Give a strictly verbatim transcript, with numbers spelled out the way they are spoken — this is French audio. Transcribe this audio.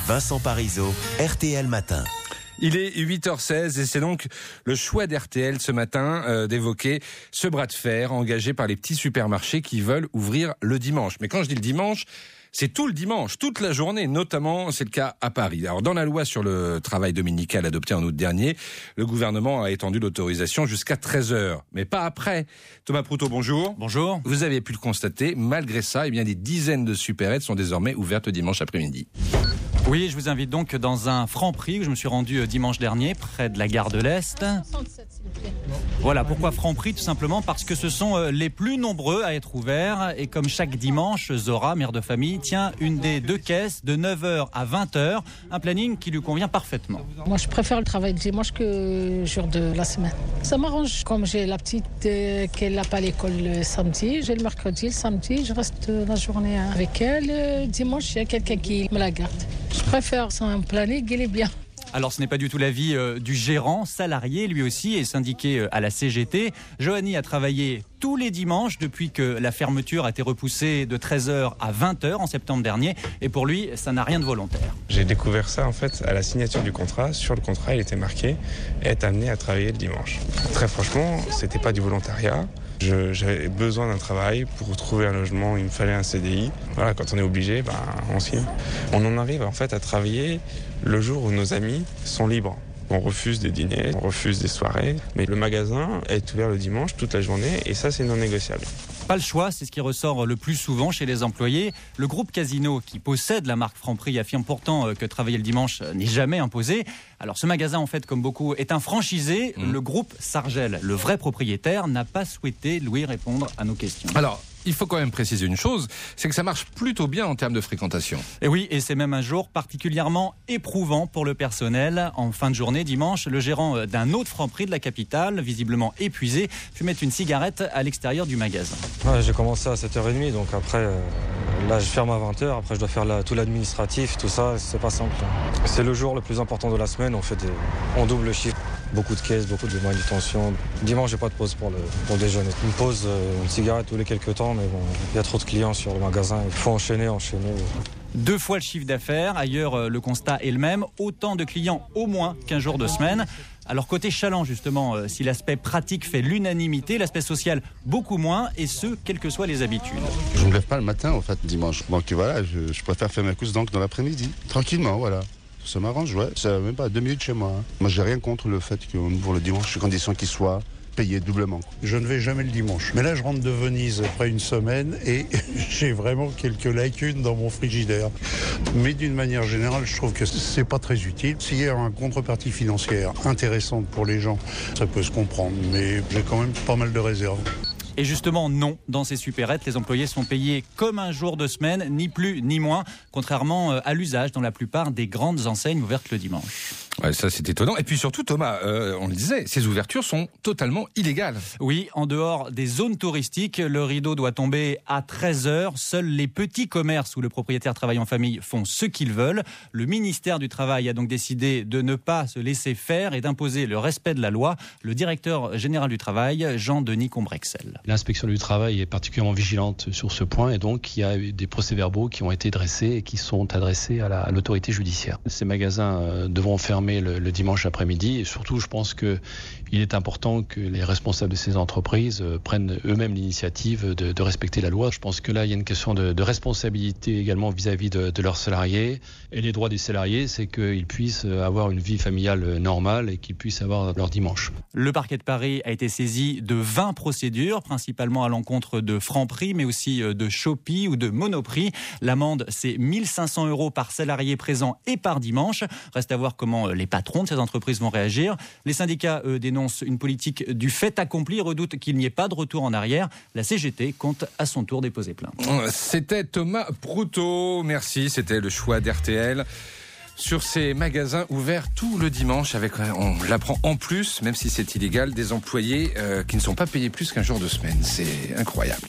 Vincent Parisot, R T L Matin. Il est huit heures seize et c'est donc le choix d'R T L ce matin euh, d'évoquer ce bras de fer engagé par les petits supermarchés qui veulent ouvrir le dimanche. Mais quand je dis le dimanche, c'est tout le dimanche, toute la journée, notamment c'est le cas à Paris. Alors dans la loi sur le travail dominical adoptée en août dernier, le gouvernement a étendu l'autorisation jusqu'à treize heures, mais pas après. Thomas Proutot, bonjour. Bonjour. Vous avez pu le constater, malgré ça, eh bien, des dizaines de supérettes sont désormais ouvertes le dimanche après-midi. Oui, je vous invite donc dans un Franprix où je me suis rendu dimanche dernier, près de la gare de l'Est. Voilà, pourquoi Franprix? Tout simplement parce que ce sont les plus nombreux à être ouverts. Et comme chaque dimanche, Zora, mère de famille, tient une des deux caisses de neuf heures à vingt heures. Un planning qui lui convient parfaitement. Moi, je préfère le travail de dimanche que le jour de la semaine. Ça m'arrange. Comme j'ai la petite euh, qu'elle n'a pas à l'école le samedi, j'ai le mercredi, le samedi, je reste la journée avec elle. Le dimanche, il y a quelqu'un qui me la garde. Je préfère, c'est un planning, il est bien. Alors ce n'est pas du tout l'avis euh, du gérant, salarié lui aussi, et syndiqué euh, à la C G T. Johanny a travaillé tous les dimanches depuis que la fermeture a été repoussée de treize heures à vingt heures en septembre dernier. Et pour lui, ça n'a rien de volontaire. J'ai découvert ça en fait à la signature du contrat. Sur le contrat, il était marqué être amené à travailler le dimanche. Très franchement, c'était pas du volontariat. Je, j'avais besoin d'un travail pour trouver un logement, il me fallait un C D I. Voilà, quand on est obligé, ben, on signe. On en arrive en fait à travailler le jour où nos amis sont libres. On refuse des dîners, on refuse des soirées, mais le magasin est ouvert le dimanche toute la journée et ça c'est non négociable. Pas le choix, c'est ce qui ressort le plus souvent chez les employés. Le groupe Casino, qui possède la marque Franprix, affirme pourtant que travailler le dimanche n'est jamais imposé. Alors ce magasin, en fait, comme beaucoup, est un franchisé. Mmh. Le groupe Sargel, le vrai propriétaire, n'a pas souhaité, Louis, répondre à nos questions. Alors, il faut quand même préciser une chose, c'est que ça marche plutôt bien en termes de fréquentation. Et oui, et c'est même un jour particulièrement éprouvant pour le personnel. En fin de journée, dimanche, le gérant d'un autre Franprix de la capitale, visiblement épuisé, fumait une cigarette à l'extérieur du magasin. Ouais, j'ai commencé à sept heures trente, donc après, euh, là je ferme à vingt heures, après je dois faire la, tout l'administratif, tout ça, c'est pas simple. C'est le jour le plus important de la semaine, on fait des, on double le chiffre. Beaucoup de caisses, beaucoup de manutention. Dimanche, j'ai pas de pause pour le, pour le déjeuner. Une pause, euh, une cigarette tous les quelques temps, mais bon, il y a trop de clients sur le magasin, il faut enchaîner, enchaîner. Deux fois le chiffre d'affaires, ailleurs le constat est le même, autant de clients au moins qu'un jour de semaine. Alors côté chaland justement, euh, si l'aspect pratique fait l'unanimité, l'aspect social beaucoup moins, et ce, quelles que soient les habitudes. Je ne me lève pas le matin en fait dimanche, donc voilà, je, je préfère faire mes courses donc dans l'après-midi, tranquillement, voilà. Ça m'arrange, ouais, c'est même pas à deux minutes chez moi. Hein. Moi j'ai rien contre le fait qu'on ouvre le dimanche, à condition qu'il soit payé doublement. Je ne vais jamais le dimanche. Mais là, je rentre de Venise après une semaine et j'ai vraiment quelques lacunes dans mon frigidaire. Mais d'une manière générale, je trouve que c'est pas très utile. S'il y a une contrepartie financière intéressante pour les gens, ça peut se comprendre. Mais j'ai quand même pas mal de réserves. Et justement, non, dans ces supérettes, les employés sont payés comme un jour de semaine, ni plus ni moins, contrairement à l'usage dans la plupart des grandes enseignes ouvertes le dimanche. Ouais, ça c'est étonnant. Et puis surtout, Thomas, euh, on le disait, ces ouvertures sont totalement illégales. Oui, en dehors des zones touristiques, le rideau doit tomber à treize heures. Seuls les petits commerces où le propriétaire travaille en famille font ce qu'ils veulent. Le ministère du Travail a donc décidé de ne pas se laisser faire et d'imposer le respect de la loi. Le directeur général du Travail, Jean-Denis Combrexel. L'inspection du travail est particulièrement vigilante sur ce point et donc il y a eu des procès-verbaux qui ont été dressés et qui sont adressés à, la, à l'autorité judiciaire. Ces magasins euh, devront fermer Le, le dimanche après-midi et surtout je pense qu'il est important que les responsables de ces entreprises euh, prennent eux-mêmes l'initiative de, de respecter la loi. Je pense que là il y a une question de, de responsabilité également vis-à-vis de, de leurs salariés et les droits des salariés c'est qu'ils puissent avoir une vie familiale normale et qu'ils puissent avoir leur dimanche. Le parquet de Paris a été saisi de vingt procédures, principalement à l'encontre de Franprix mais aussi de Shopee ou de Monoprix. L'amende c'est mille cinq cents euros par salarié présent et par dimanche. Reste à voir comment les patrons de ces entreprises vont réagir. Les syndicats, eux, dénoncent une politique du fait accompli, redoutent qu'il n'y ait pas de retour en arrière. La C G T compte à son tour déposer plainte. C'était Thomas Proutot. Merci, c'était le choix d'R T L. Sur ces magasins ouverts tout le dimanche, avec, on l'apprend en plus, même si c'est illégal, des employés euh, qui ne sont pas payés plus qu'un jour de semaine. C'est incroyable.